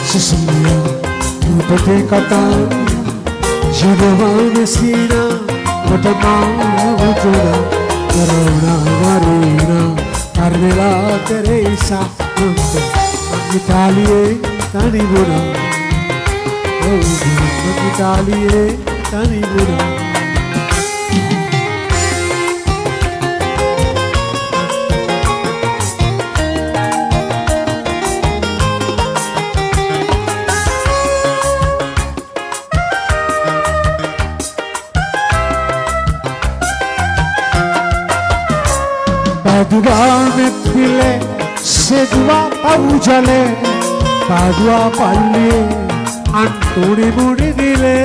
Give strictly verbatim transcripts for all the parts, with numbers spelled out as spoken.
Sicilia, Upate Catania, Genova, Messina, Guatemala, Ventura, Verona, Marina, Carmela, Teresa, Monte, Italia, Tanibura, oh, Italia, Tanibura. Padua mettile, sedua paujale, Padua palli, Antoni Munidile,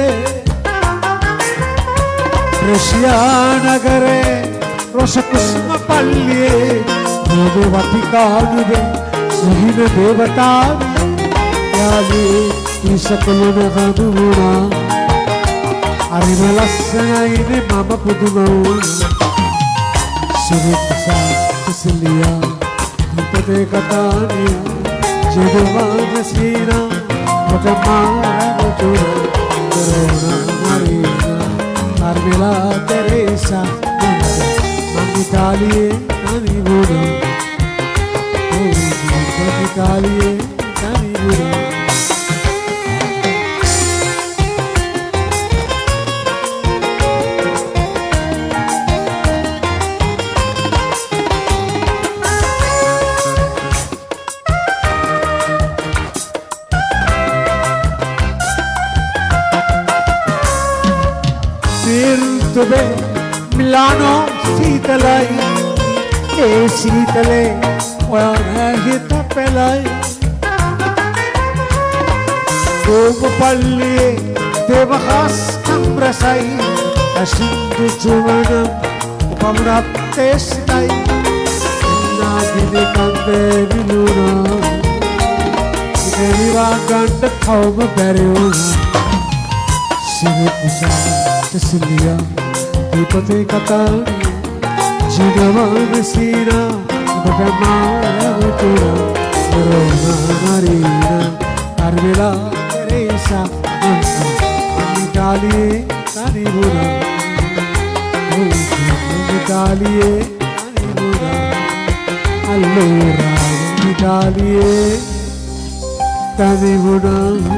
Brescia nagare, Rosakusma palli, Nove Vaticane, Sahina Devatavi, Yali, Isakaluna Haduna, Arimalasana ine Mama Pudumau. Sicilia, Upate Catania, Genova, Messina, Guatemala, Ventura, Verona, Marina, Carmela, Teresa, Monte, Italia, Tanibura, oh, Italia, Tanibura. Milano Sitalai, e Sitale, Oana Hitapelai, Como Palli, Devahas Cambrasai, Asindu Chumana, Pamrat Testai, Nagini Kante Viluna, Devira Ganda Kauma Periuna, Sinipusa, Sicilia. Upate Catania, Genova, Messina, Guatemala, Ventura, Verona, Marina, Carmela, Teresa, Monte, Italia, Tanibura, oh, Italia, Tanibura, allora, Italia, Tanibura.